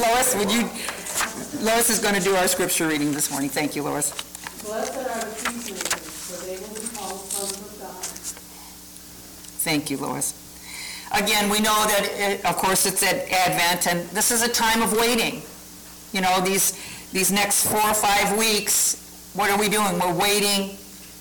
Lois, Lois is going to do our scripture reading this morning. Thank you, Lois. Blessed are the peacemakers, for they will be called sons of God. Thank you, Lois. Again, we know that, of course, it's at Advent, and this is a time of waiting. You know, these next 4 or 5 weeks, what are we doing? We're waiting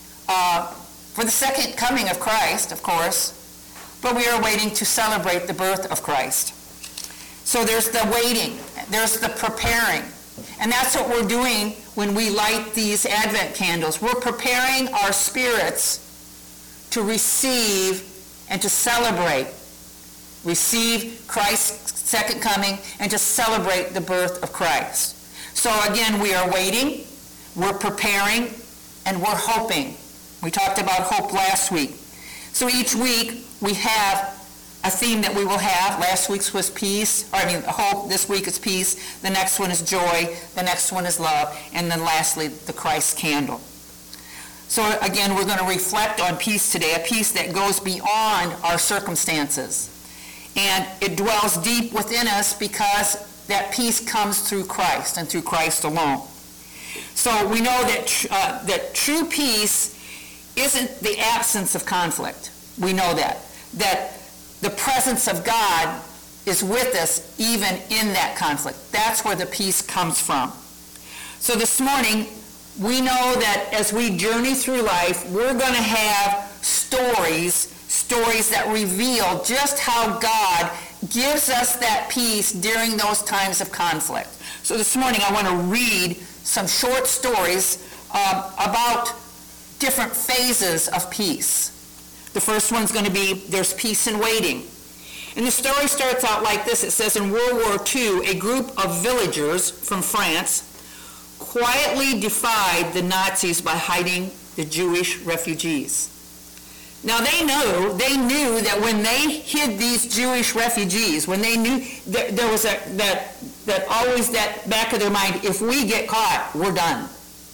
for the second coming of Christ, of course, but we are waiting to celebrate the birth of Christ. So there's the waiting, there's the preparing, and that's what we're doing when we light these Advent candles. We're preparing our spirits to receive and to celebrate, receive Christ's second coming, and to celebrate the birth of Christ. So again, we are waiting, we're preparing, and we're hoping. We talked about hope last week. So each week we have a theme that we will have. Last week's was peace, hope. This week is peace. The next one is joy. The next one is love. And then lastly, the Christ candle. So again, we're going to reflect on peace today, a peace that goes beyond our circumstances. And it dwells deep within us because that peace comes through Christ and through Christ alone. So we know that true peace isn't the absence of conflict. We know that the presence of God is with us even in that conflict. That's where the peace comes from. So this morning, we know that as we journey through life, we're going to have stories that reveal just how God gives us that peace during those times of conflict. So this morning, I want to read some short stories about different phases of peace. The first one's going to be, there's peace in waiting. And the story starts out like this. It says, in World War II, a group of villagers from France quietly defied the Nazis by hiding the Jewish refugees. Now they knew that when they hid these Jewish refugees, when they knew there was that always that back of their mind, if we get caught, we're done.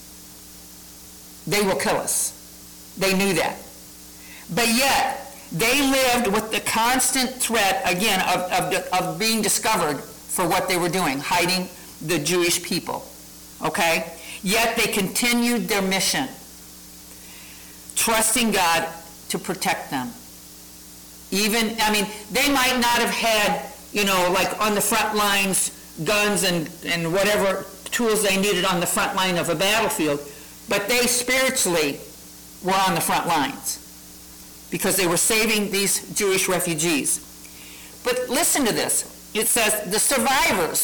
They will kill us. They knew that. But yet, they lived with the constant threat, again, of being discovered for what they were doing, hiding the Jewish people. Okay? Yet they continued their mission, trusting God to protect them. They might not have had, like on the front lines, guns and whatever tools they needed on the front line of a battlefield, but they spiritually were on the front lines because they were saving these Jewish refugees. But listen to this. It says the survivors,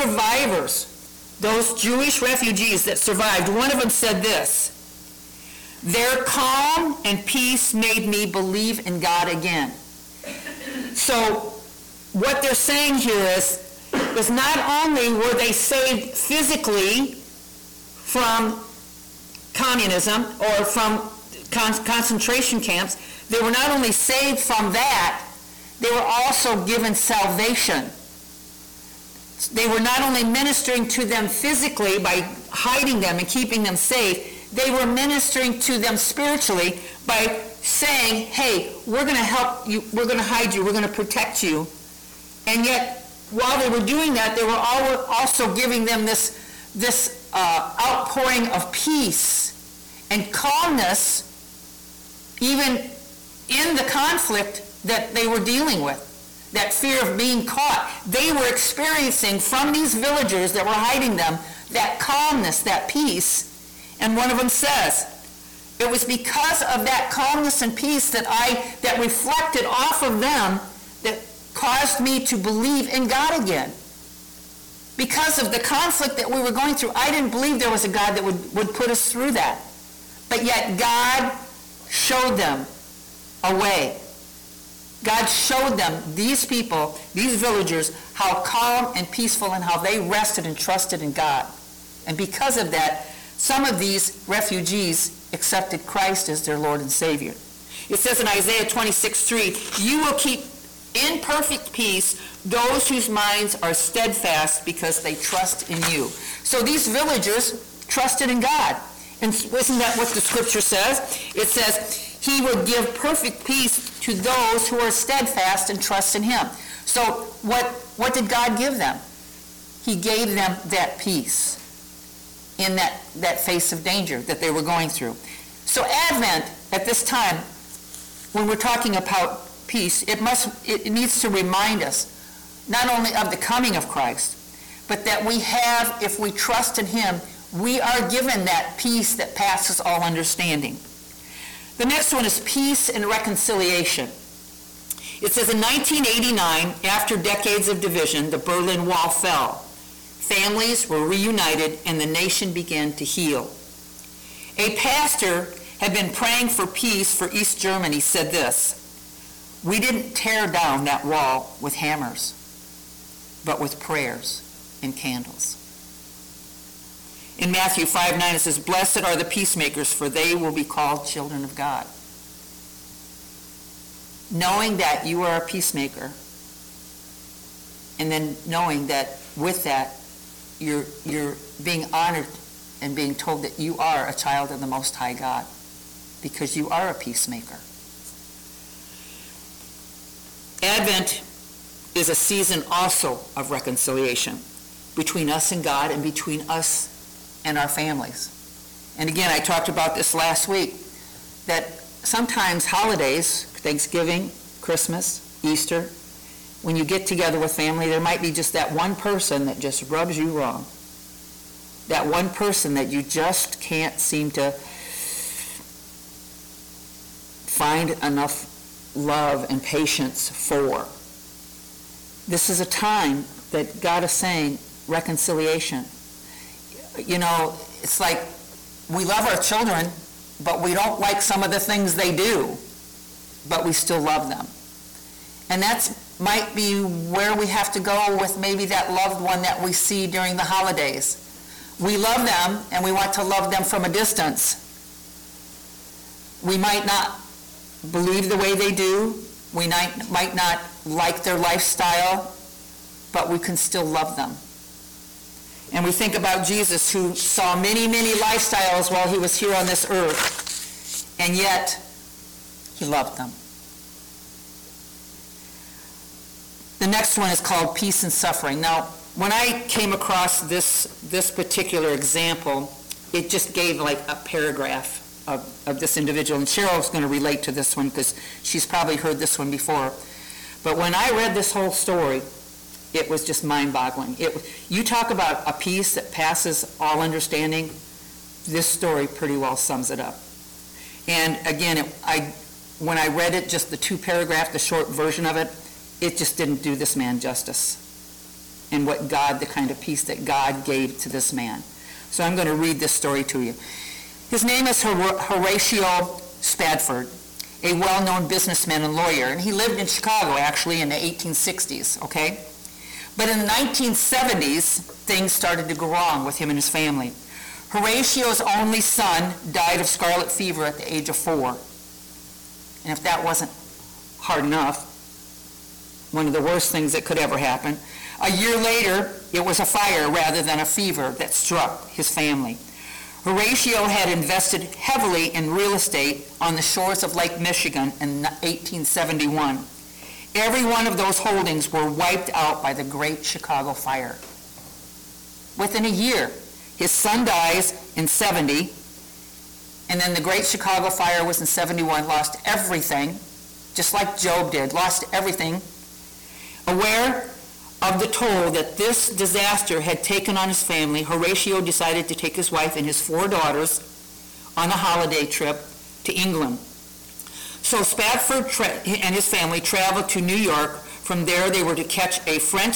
those Jewish refugees that survived, one of them said this: their calm and peace made me believe in God again. So what they're saying here is not only were they saved physically from communism or from concentration camps, they were not only saved from that, they were also given salvation. They were not only ministering to them physically by hiding them and keeping them safe, they were ministering to them spiritually by saying, hey, we're going to help you, we're going to hide you, we're going to protect you. And yet, while they were doing that, they were also giving them this outpouring of peace and calmness, even in the conflict that they were dealing with, that fear of being caught. They were experiencing from these villagers that were hiding them that calmness, that peace. And one of them says, it was because of that calmness and peace that reflected off of them that caused me to believe in God again. Because of the conflict that we were going through, I didn't believe there was a God that would put us through that. But yet God showed them a way. God showed them, these people, these villagers, how calm and peaceful and how they rested and trusted in God. And because of that, some of these refugees accepted Christ as their Lord and Savior. It says in Isaiah 26:3, you will keep in perfect peace those whose minds are steadfast because they trust in you. So these villagers trusted in God. And isn't that what the scripture says? It says, he would give perfect peace to those who are steadfast and trust in him. So what did God give them? he gave them that peace in that face of danger that they were going through. So Advent, at this time, when we're talking about peace, it needs to remind us not only of the coming of Christ, but that we have, if we trust in him, we are given that peace that passes all understanding. The next one is peace and reconciliation. It says in 1989, after decades of division, the Berlin Wall fell. Families were reunited and the nation began to heal. A pastor had been praying for peace for East Germany said this: "We didn't tear down that wall with hammers, but with prayers and candles." In Matthew 5:9 it says, "Blessed are the peacemakers, for they will be called children of God." Knowing that you are a peacemaker, and then knowing that with that you're being honored and being told that you are a child of the Most High God, because you are a peacemaker. Advent is a season also of reconciliation between us and God and between us and our families. And again, I talked about this last week, that sometimes holidays, Thanksgiving, Christmas, Easter, when you get together with family, there might be just that one person that just rubs you wrong. That one person that you just can't seem to find enough love and patience for. This is a time that God is saying reconciliation. You know, it's like we love our children, but we don't like some of the things they do, but we still love them. And that might be where we have to go with maybe that loved one that we see during the holidays. We love them and we want to love them from a distance. We might not believe the way they do. We might not like their lifestyle, but we can still love them. And we think about Jesus, who saw many, many lifestyles while he was here on this earth, and yet he loved them. The next one is called peace and suffering. Now, when I came across this particular example, it just gave like a paragraph of this individual, and Cheryl's going to relate to this one because she's probably heard this one before. But when I read this whole story, it was just mind-boggling. You talk about a peace that passes all understanding, this story pretty well sums it up. And again, when I read it, just the two paragraph, the short version of it, it just didn't do this man justice. And the kind of peace that God gave to this man. So I'm going to read this story to you. His name is Horatio Spafford, a well-known businessman and lawyer, and he lived in Chicago actually in the 1860s, okay? But in the 1970s, things started to go wrong with him and his family. Horatio's only son died of scarlet fever at the age of 4. And if that wasn't hard enough, one of the worst things that could ever happen, a year later, it was a fire rather than a fever that struck his family. Horatio had invested heavily in real estate on the shores of Lake Michigan in 1871. Every one of those holdings were wiped out by the Great Chicago Fire. Within a year, his son dies in 70, and then the Great Chicago Fire was in 71, lost everything, just like Job did, lost everything. Aware of the toll that this disaster had taken on his family, Horatio decided to take his wife and his 4 daughters on a holiday trip to England. So Spafford and his family traveled to New York. From there, they were to catch a French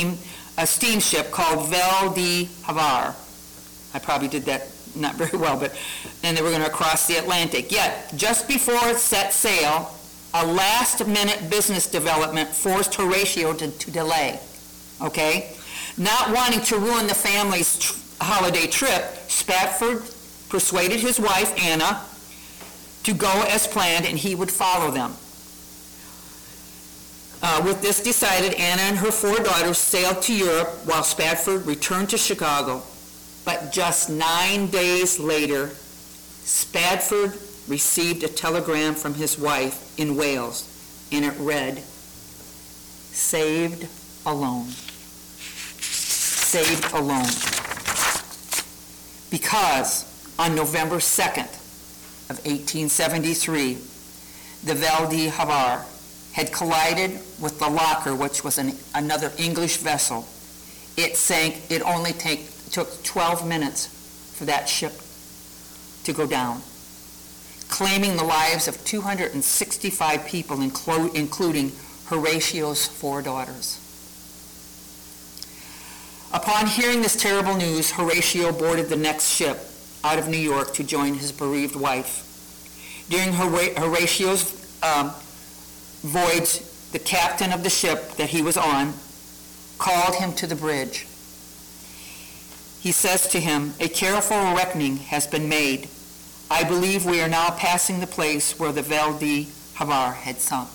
steamship called Val de Havre. I probably did that not very well, but then they were going to cross the Atlantic. Yet, just before it set sail, a last-minute business development forced Horatio to delay. Okay? Not wanting to ruin the family's holiday trip, Spafford persuaded his wife, Anna, to go as planned, and he would follow them. With this decided, Anna and her 4 daughters sailed to Europe while Spafford returned to Chicago. But just 9 days later, Spafford received a telegram from his wife in Wales, and it read, "Saved alone." saved alone. Because on November 2nd of 1873, the Val di Havar had collided with the Locker, which was another English vessel. It sank. It only took 12 minutes for that ship to go down, claiming the lives of 265 people, including Horatio's 4 daughters. Upon hearing this terrible news, Horatio boarded the next ship out of New York to join his bereaved wife. During Horatio's voyage, the captain of the ship that he was on called him to the bridge. He says to him, "A careful reckoning has been made. I believe we are now passing the place where the Val di Havar had sunk."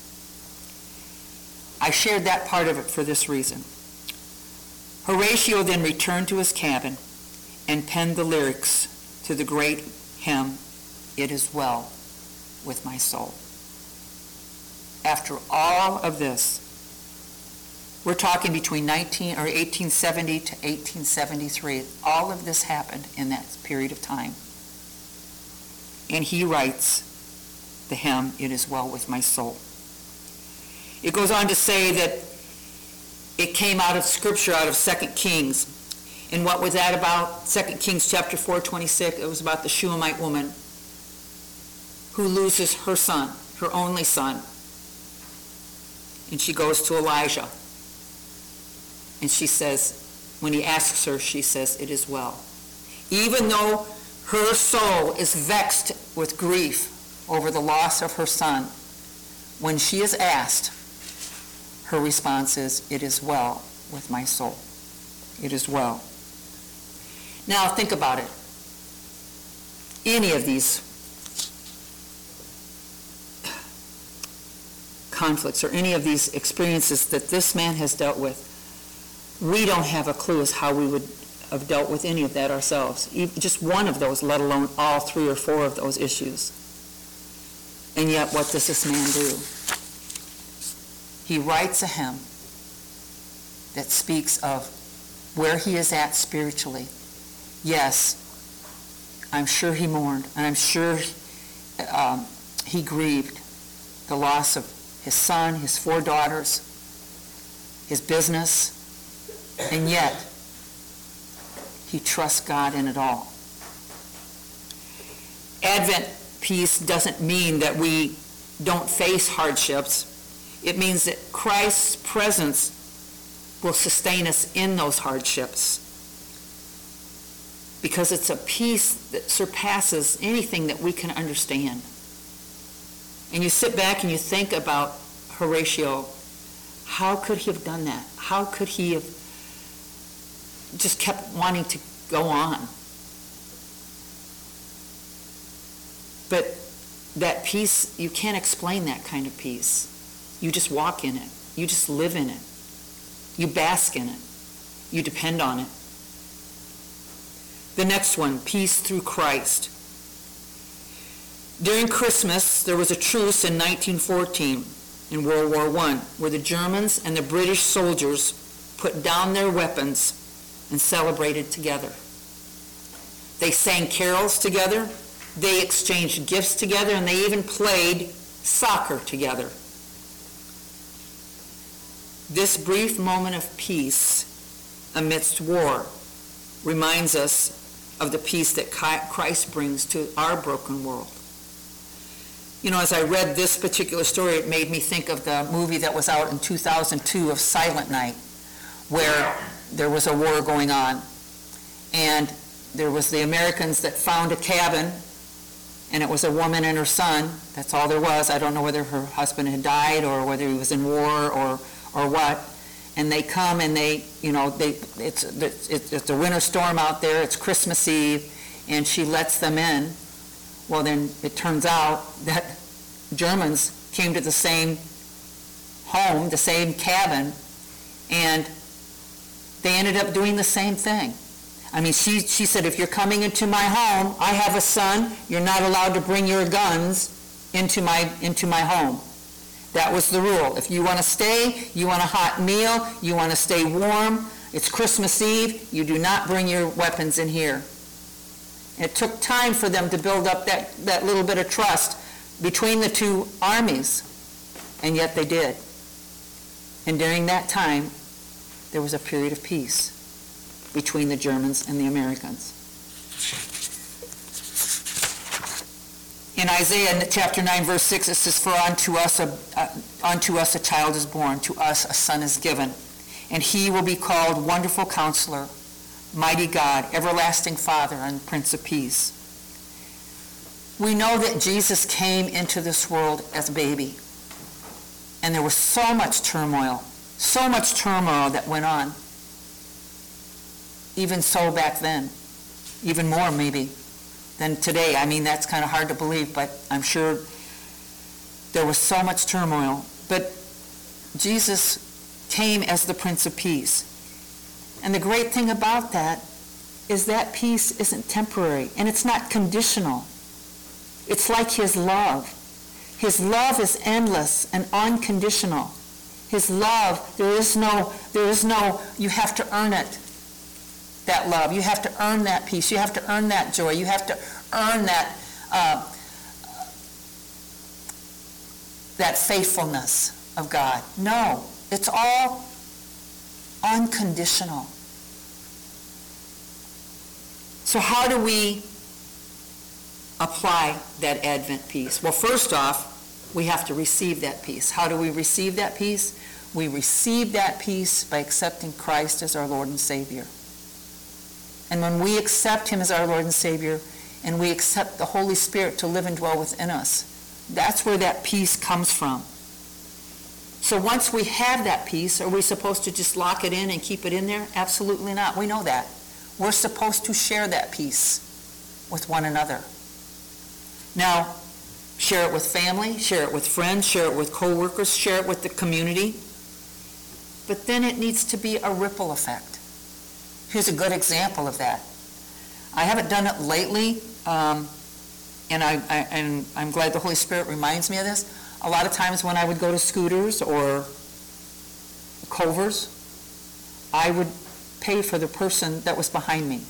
I shared that part of it for this reason. Horatio then returned to his cabin and penned the lyrics to the great hymn, "It Is Well With My Soul." After all of this, we're talking between 1870 to 1873. All of this happened in that period of time. And he writes the hymn, "It Is Well With My Soul." It goes on to say that it came out of Scripture, out of 2 Kings. And what was that about? 2 Kings chapter 4:26, it was about the Shunammite woman who loses her son, her only son. And she goes to Elijah. And she says, when he asks her, she says, "It is well." Even though her soul is vexed with grief over the loss of her son, when she is asked, her response is, "It is well with my soul." It is well. Now think about it. Any of these conflicts or any of these experiences that this man has dealt with, we don't have a clue as how we would have dealt with any of that ourselves. Just one of those, let alone all 3 or 4 of those issues. And yet, what does this man do? He writes a hymn that speaks of where he is at spiritually. Yes, I'm sure he mourned, and I'm sure he grieved the loss of his son, his 4 daughters, his business, and yet he trusts God in it all. Advent peace doesn't mean that we don't face hardships. It means that Christ's presence will sustain us in those hardships, because it's a peace that surpasses anything that we can understand. And you sit back and you think about Horatio. How could he have done that? How could he have just kept wanting to go on? But that peace, you can't explain that kind of peace. You just walk in it. You just live in it. You bask in it. You depend on it. The next one, peace through Christ. During Christmas, there was a truce in 1914 in World War I, where the Germans and the British soldiers put down their weapons and celebrated together. They sang carols together, they exchanged gifts together, and they even played soccer together. This brief moment of peace amidst war reminds us of the peace that Christ brings to our broken world. You know, as I read this particular story, it made me think of the movie that was out in 2002 of Silent Night, where there was a war going on. And there was the Americans that found a cabin, and it was a woman and her son. That's all there was. I don't know whether her husband had died or whether he was in war or what. And they come and it's a winter storm out there, it's Christmas Eve, and she lets them in. Well, then it turns out that Germans came to the same home, the same cabin, and they ended up doing the same thing. I mean, she said, "If you're coming into my home, I have a son, you're not allowed to bring your guns into my home." That was the rule. If you want to stay, you want a hot meal, you want to stay warm, It's Christmas Eve. You do not bring your weapons in here. It took time for them to build up that little bit of trust between the two armies, and yet they did. And during that time, there was a period of peace between the Germans and the Americans. In Isaiah chapter 9, verse 6, it says, "For unto us a child is born, to us a son is given, and he will be called Wonderful Counselor, Mighty God, Everlasting Father, and Prince of Peace." We know that Jesus came into this world as a baby, and there was so much turmoil that went on. Even so back then, even more maybe than today. I mean, that's kind of hard to believe, but I'm sure there was so much turmoil. But Jesus came as the Prince of Peace. And the great thing about that is that peace isn't temporary, and it's not conditional. It's like his love. His love is endless and unconditional. His love, there is no, you have to earn it, that love. You have to earn that peace. You have to earn that joy. You have to earn that faithfulness of God. No, it's all unconditional. So how do we apply that Advent peace? Well, first off, we have to receive that peace. How do we receive that peace? We receive that peace by accepting Christ as our Lord and Savior. And when we accept him as our Lord and Savior, and we accept the Holy Spirit to live and dwell within us, that's where that peace comes from. So once we have that peace, are we supposed to just lock it in and keep it in there? Absolutely not. We know that. We're supposed to share that peace with one another. Now, share it with family, share it with friends, share it with co-workers, share it with the community. But then it needs to be a ripple effect. Here's a good example of that. I haven't done it lately, and I'm glad the Holy Spirit reminds me of this. A lot of times when I would go to Scooters or Culver's, I would pay for the person that was behind me.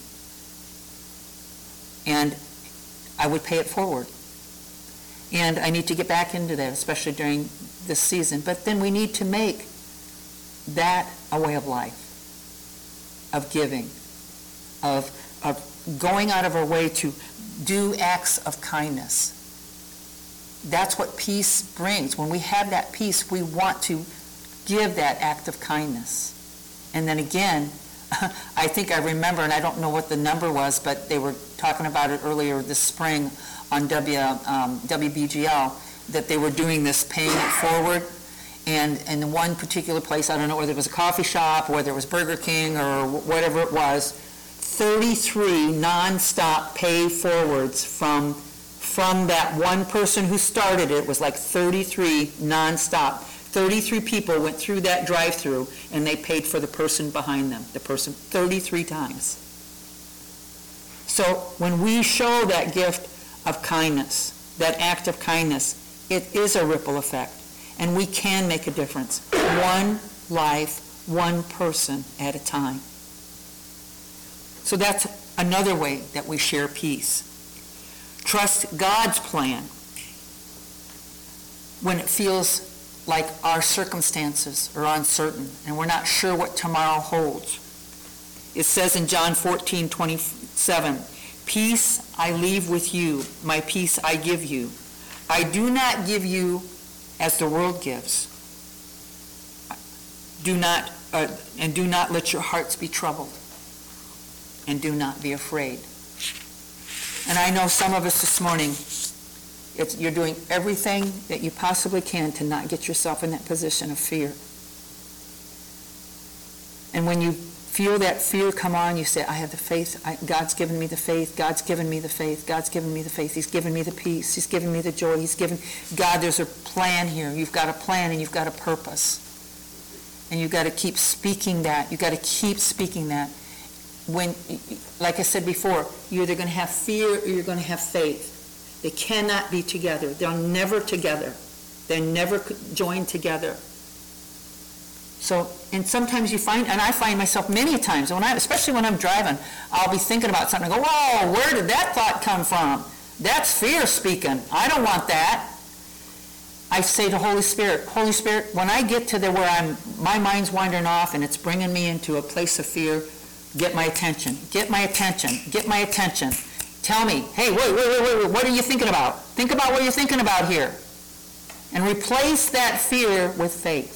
And I would pay it forward. And I need to get back into that, especially during this season. But then we need to make that a way of life, of giving, of going out of our way to do acts of kindness. That's what peace brings. When we have that peace, we want to give that act of kindness. And then again, I think I remember, and I don't know what the number was, but they were talking about it earlier this spring on WBGL, that they were doing this paying it forward. And in one particular place, I don't know whether it was a coffee shop, or whether it was Burger King, or whatever it was, 33 nonstop pay forwards from that one person who started it. It was like 33 nonstop. 33 people went through that drive-through, and they paid for the person behind them, the person 33 times. So when we show that gift of kindness, that act of kindness, it is a ripple effect, and we can make a difference. One life, one person at a time. So that's another way that we share peace. Trust God's plan when it feels like our circumstances are uncertain and we're not sure what tomorrow holds. It says in John 14:27, "Peace I leave with you, my peace I give you. I do not give you as the world gives. Do not let your hearts be troubled, and do not be afraid." And I know some of us this morning, you're doing everything that you possibly can to not get yourself in that position of fear. And when you feel that fear come on, you say, I have the faith. God's given me the faith. God's given me the faith. God's given me the faith. He's given me the peace. He's given me the joy. God, there's a plan here. You've got a plan and you've got a purpose. And you've got to keep speaking that. You've got to keep speaking that. When, like I said before, you're either going to have fear or you're going to have faith. They cannot be together. They're never together. They're never joined together. So, and sometimes you find, and I find myself many times, especially when I'm driving, I'll be thinking about something and go, whoa, where did that thought come from? That's fear speaking. I don't want that. I say to Holy Spirit, when I get to where my mind's wandering off and it's bringing me into a place of fear, get my attention, get my attention, get my attention. Tell me, hey, wait, what are you thinking about? Think about what you're thinking about here. And replace that fear with faith.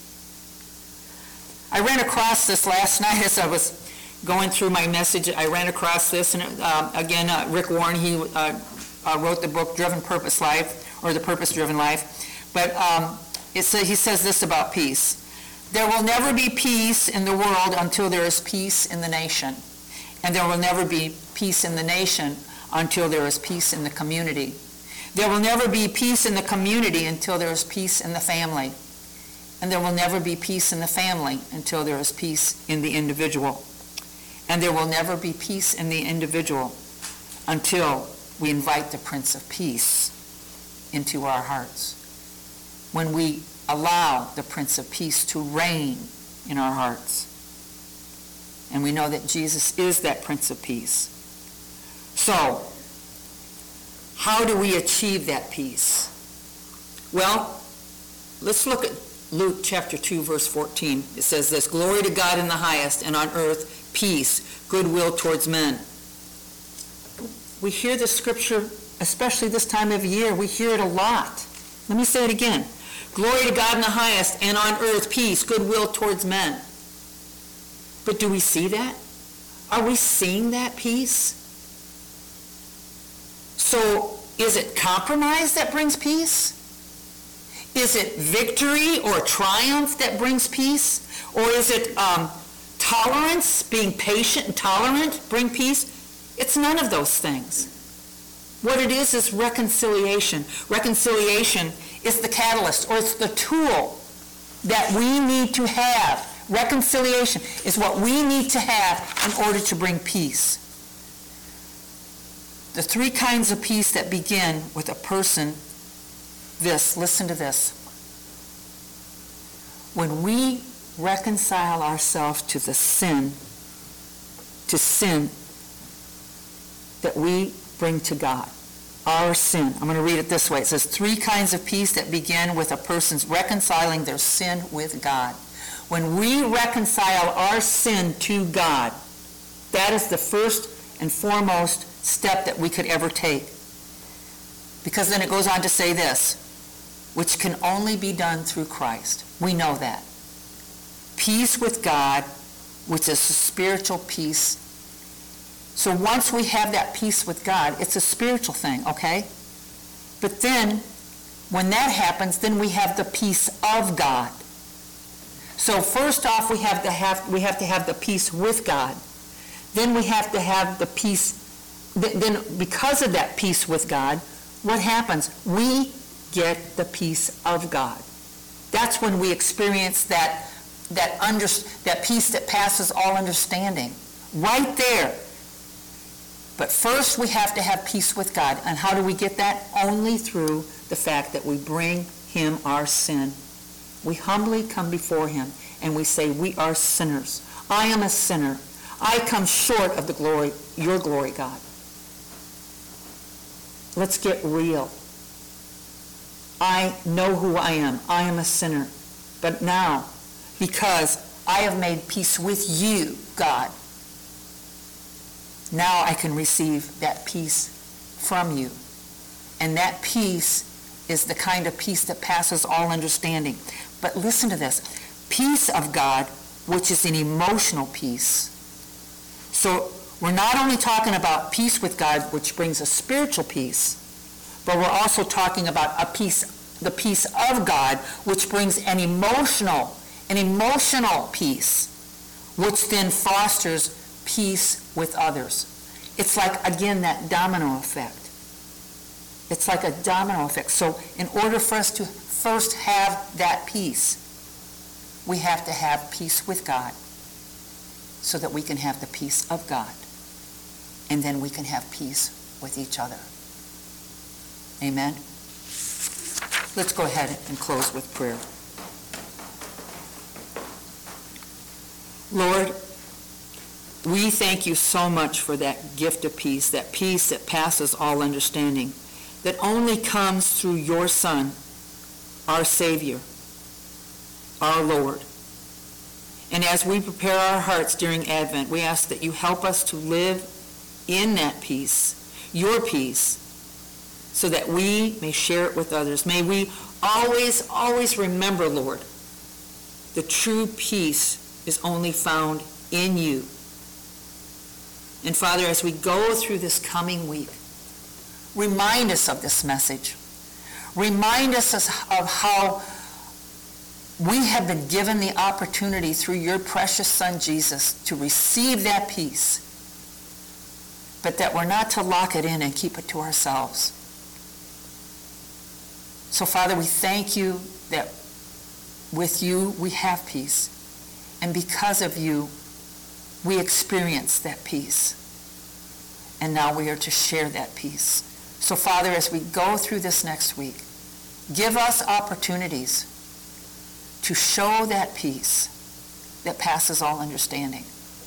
I ran across this last night as I was going through my message. I ran across this, and again, Rick Warren, he wrote the book Driven Purpose Life, or The Purpose-Driven Life. But he says this about peace. There will never be peace in the world until there is peace in the nation. And there will never be peace in the nation until there is peace in the community. There will never be peace in the community until there is peace in the family. And there will never be peace in the family until there is peace in the individual. And there will never be peace in the individual until we invite the Prince of Peace into our hearts. When we allow the Prince of Peace to reign in our hearts. And we know that Jesus is that Prince of Peace. So, how do we achieve that peace? Well, let's look at Luke chapter 2, verse 14. It says this, "Glory to God in the highest, and on earth peace, goodwill towards men." We hear this scripture, especially this time of year, we hear it a lot. Let me say it again. Glory to God in the highest, and on earth peace, goodwill towards men. But do we see that? Are we seeing that peace? So, is it compromise that brings peace? Is it victory or triumph that brings peace? Or is it tolerance, being patient and tolerant, bring peace? It's none of those things. What it is reconciliation. Reconciliation is the catalyst, or it's the tool that we need to have. Reconciliation is what we need to have in order to bring peace. The three kinds of peace that begin with a person, listen to this. When we reconcile ourselves to sin that we bring to God, our sin. I'm going to read it this way. It says, three kinds of peace that begin with a person's reconciling their sin with God. When we reconcile our sin to God, that is the first and foremost step that we could ever take. Because then it goes on to say this, which can only be done through Christ. We know that. Peace with God, which is a spiritual peace. So once we have that peace with God, it's a spiritual thing, okay? But then, when that happens, then we have the peace of God. So first off, we have to have the peace with God. Then we have to have the peace. Then because of that peace with God, what happens? We get the peace of God. That's when we experience that peace that passes all understanding. Right there. But first we have to have peace with God. And how do we get that? Only through the fact that we bring him our sin. We humbly come before him and we say, we are sinners. I am a sinner. I come short of your glory, God. Let's get real. I know who I am. I am a sinner. But now, because I have made peace with you, God, now I can receive that peace from you. And that peace is the kind of peace that passes all understanding. But listen to this. Peace of God, which is an emotional peace. So we're not only talking about peace with God, which brings a spiritual peace, but we're also talking about the peace of God, which brings an emotional peace, which then fosters peace with others. It's like, again, that domino effect. It's like a domino effect. So in order for us to first have that peace, we have to have peace with God so that we can have the peace of God. And then we can have peace with each other. Amen? Let's go ahead and close with prayer. Lord, we thank you so much for that gift of peace that passes all understanding, that only comes through your Son, our Savior, our Lord. And as we prepare our hearts during Advent, we ask that you help us to live in that peace, your peace, so that we may share it with others. May we always, always remember, Lord, the true peace is only found in you. And Father, as we go through this coming week, remind us of this message. Remind us of how we have been given the opportunity through your precious Son, Jesus, to receive that peace, but that we're not to lock it in and keep it to ourselves. So, Father, we thank you that with you we have peace, and because of you, we experience that peace. And now we are to share that peace. So, Father, as we go through this next week, give us opportunities to show that peace that passes all understanding.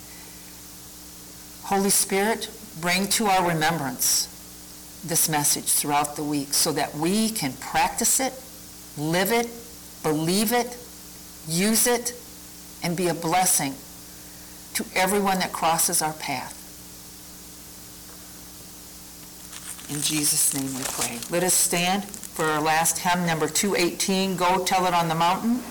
Holy Spirit, bring to our remembrance this message throughout the week so that we can practice it, live it, believe it, use it, and be a blessing to everyone that crosses our path. In Jesus' name we pray. Let us stand for our last hymn, number 218, Go Tell It on the Mountain.